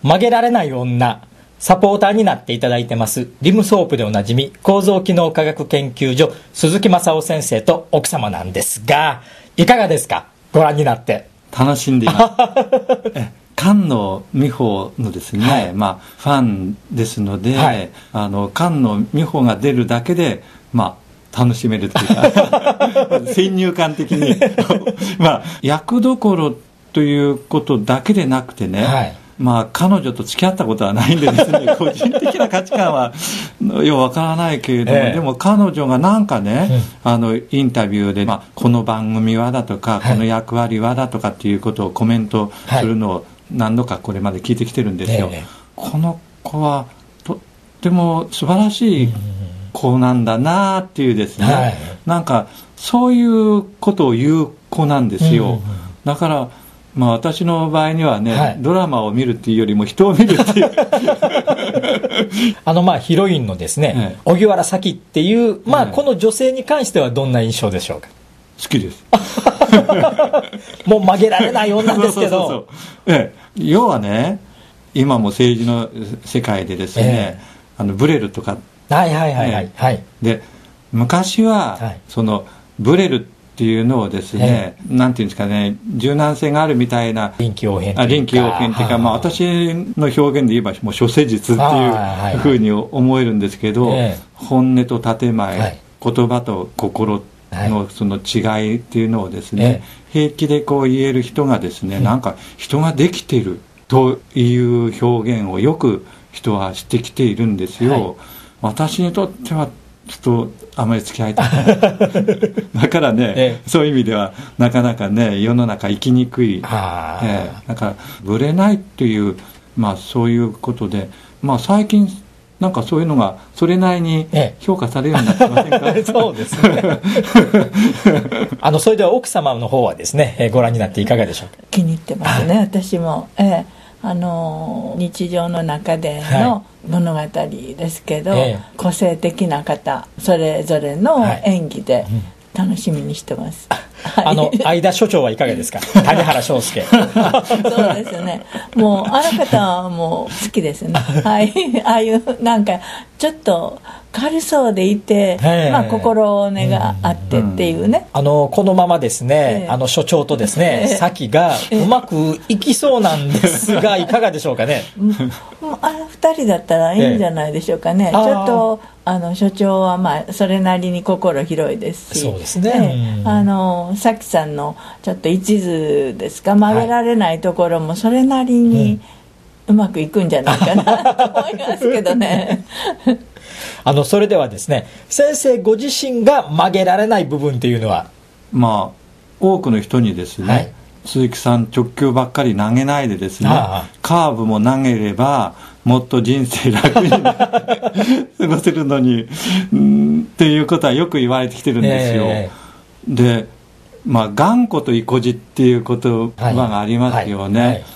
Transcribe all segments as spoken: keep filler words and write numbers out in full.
曲げられない女、サポーターになっていただいてますリムソープでおなじみ構造機能科学研究所鈴木正夫先生と奥様なんですが、いかがですか、ご覧になって。 楽しんでいますえ菅野美穂のですね、はい、まあ、ファンですので、はい、あの菅野美穂が出るだけで、まあ、楽しめるというか先入観的にまあ役どころということだけでなくてね、はい、まあ、彼女と付き合ったことはないんでですね個人的な価値観はようわからないけれども、ええ、でも彼女がなんかね、うん、あのインタビューで、まあ、この番組はだとか、はい、この役割はだとかっていうことをコメントするのを何度かこれまで聞いてきてるんですよ、ええ、この子はとっても素晴らしい子なんだなっていうですね、はい、なんかそういうことを言う子なんですよ、うんうん、だからまあ、私の場合にはね、はい、ドラマを見るっていうよりも人を見るっていうあのまあヒロインのですね、荻、ええ、原咲っていう、まあ、この女性に関してはどんな印象でしょうか。 好きですもう曲げられない女ですけどそうそうそう、 ええ、要はね、今も政治の世界でですね、ええ、あのブレルとか、 はいはいはいはい、はい、 で昔は、はい、そのブレルっていうのをですね、ええ、なんていうんですかね、柔軟性があるみたいな臨機応変というか、臨機応変というか、まあ、私の表現で言えばもう諸世術っていうふうに思えるんですけど、ええ、本音と建前、はい、言葉と心のその違いっていうのをですね、ええ、平気でこう言える人がですね、うん、なんか人ができてるという表現をよく人はしてきているんですよ、はい、私にとってはちょっとあまり付き合いたくないだからね、ええ、そういう意味ではなかなかね世の中生きにくい、ええ、だからぶれないっていう、まあ、そういうことで、まあ、最近なんかそういうのがそれなりに評価されるようになってませんか、ええ、 そうですねあのそれでは奥様の方はですね、ご覧になっていかがでしょうか。 気に入ってますね、私も、ええ、あの日常の中での物語ですけど、はい、個性的な方それぞれの演技で楽しみにしてます、 はい、あの相田所長はいかがですか谷原章介そうですね、もうあの方はもう好きですねはいああいうなんかちょっと軽そうでいて、まあ、心根があってっていうね、 あのこのままですね、あの所長とですね咲がうまくいきそうなんですがいかがでしょうかねあのふたりだったらいいんじゃないでしょうかね、ちょっとあの所長はまあそれなりに心広いですし、 そうですね、 あの咲さんのちょっと一途ですか曲げられないところもそれなりにうまくいくんじゃないかなと思いますけどねあのそれではですね、先生ご自身が曲げられない部分っていうのは。 まあ多くの人にですね、はい、鈴木さん直球ばっかり投げないでですね、ああカーブも投げればもっと人生楽に過ごせるのにんっていうことはよく言われてきてるんですよ、えー、で、まあ、頑固と意固地っていう言葉がありますよね、はいはいはい、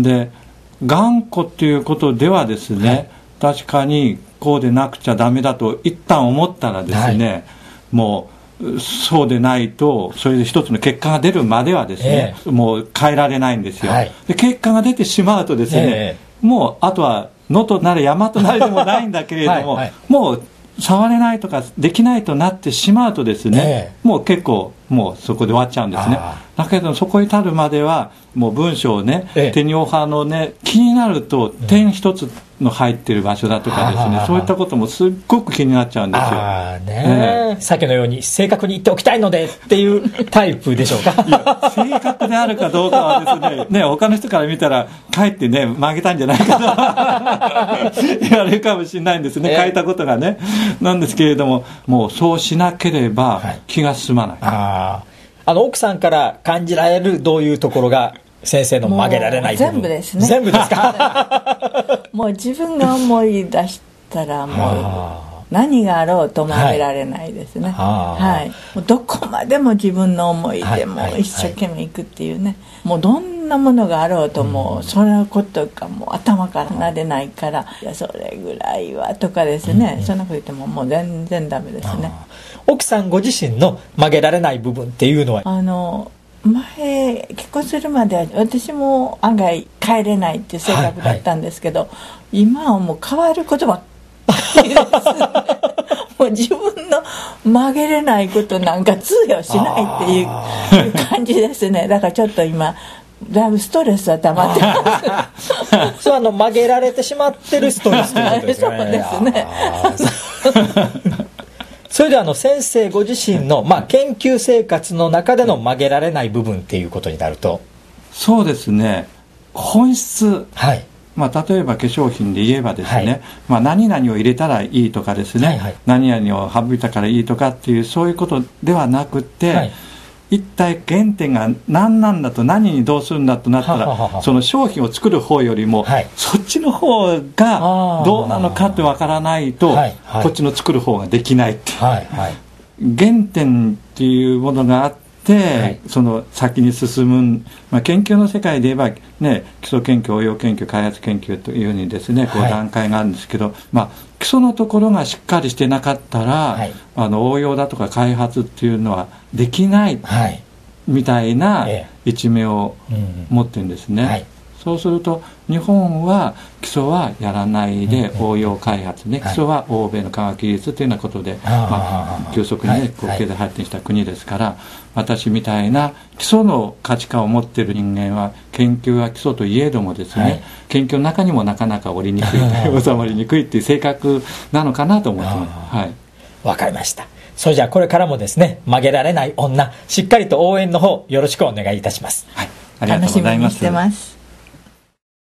で頑固っていうことではですね、はい、確かにこうでなくちゃダメだと一旦思ったらですね、はい、もうそうでないとそれで一つの結果が出るまではですね、えー、もう変えられないんですよ、はい、で結果が出てしまうとですね、えー、もうあとは野となれ山となれでもないんだけれどもはい、はい、もう触れないとかできないとなってしまうとですね、えー、もう結構もうそこで終わっちゃうんですね。だけどそこに至るまではもう文章をね、えー、テニオ派のね気になると点一つの入ってる場所だとかですね、うん、そういったこともすっごく気になっちゃうんですよ。 あね、えー、さっきのように正確に言っておきたいのでっていうタイプでしょうか。いや正確であるかどうかはですね、ね他の人から見たらかえってね曲げたんじゃないかと言われるかもしれないんですね、えー、変えたことがねなんですけれども、もうそうしなければ気が進まない、はい、 ああの奥さんから感じられるどういうところが先生の曲げられない部分。 全部ですね。 全部ですかもう自分が思い出したらもう何があろうと曲げられないですね、はいはい、もうどこまでも自分の思いでも一生懸命いくっていうね、もうどんなものがあろうともうそのことがもう頭から離れないから、いやそれぐらいはとかですね、うんうん、そんなこと言ってももう全然ダメですね。 奥さんご自身の曲げられない部分っていうのは。 あの前結婚するまでは私も案外帰れないっていう性格だったんですけど、はいはい、今はもう変わることばっかりです、ね、もう自分の曲げれないことなんか通用しないっていう感じですね。だからちょっと今だいぶストレスは溜まってますそう、あの曲げられてしまってるストレスということですね。 そうですねそれであの先生ご自身の、まあ、研究生活の中での曲げられない部分っていうことになると、 そうですね、本質、 はい、 まあ、例えば化粧品で言えばですね、 はい、 まあ、何々を入れたらいいとかですね、はいはい、何々を省いたからいいとかっていうそういうことではなくて、はい、一体原点が何なんだと、何にどうするんだとなったら、ははははその商品を作る方よりも、はい、そっちの方がどうなのかってわからないと、はいはい、こっちの作る方ができないって、はいはい、原点っていうものがあって、はい、その先に進む、まあ、研究の世界で言えば、ね、基礎研究、応用研究、開発研究というようにですね、こう段階があるんですけど、はい、まあ、基礎のところがしっかりしてなかったら、はい、あの応用だとか開発っていうのはできない、はい、みたいな一面を持ってるんですね、はい、そうすると日本は基礎はやらないで、うん、応用開発ね、はい、基礎は欧米の科学技術というようなことで、まあ、急速に、ね、こう経済発展した国ですから、はい、私みたいな基礎の価値観を持っている人間は研究は基礎といえどもですね、はい、研究の中にもなかなか折りにくい収まりにくいっていう性格なのかなと思ってます。はい、 わかりました。それじゃあこれからもですね、曲げられない女、しっかりと応援の方よろしくお願いいたします。 はい、ありがとうございます。 楽しみにしてます。